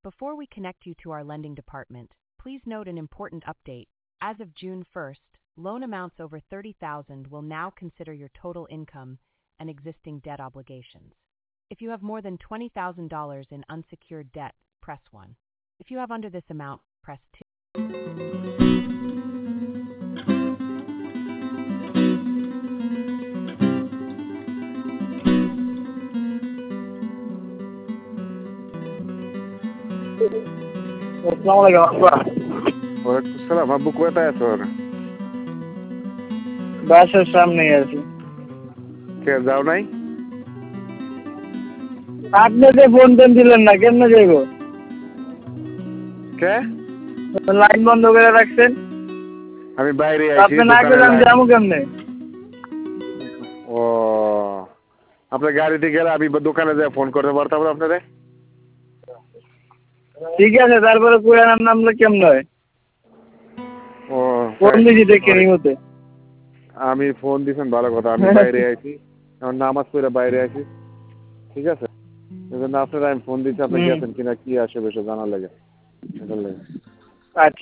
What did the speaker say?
Before we connect you to our lending department, please note an important update. As of June 1st, loan amounts over $30,000 will now consider your total income and existing debt obligations. If you have more than $20,000 in unsecured debt, press 1. If you have under this amount, press 2. ওয়ালাইকুম আব্বু কোথায় আছো? বাসার সামনে আছি। কে যাও নাই? আপনি যে ফোন দিলেন না, কেমনে যাইব? কে লাইন বন্ধ করে রাখছেন। আমি বাইরে আছি। আপনি না গেলে আমি যাবো কেমনে? ও আপনার গাড়িতে গেলে আমি দোকানে যাই ফোন করতে পারতাম আপনারে। ঠিক আছে, তারপরে কুড়ানোর নামলে কেমন হয়? ও ফোন দিছি দেখে নি হতে। আমি ফোন দিছেন ভালো কথা, আমি বাইরে আছি, আমার নামাজ পড়ে বাইরে আছি। ঠিক আছে, এজন্য আপনারা আমি ফোন দিচ্ছি, আপনি গেছেন কিনা কি আসে বেশি জানার লাগে। আচ্ছা।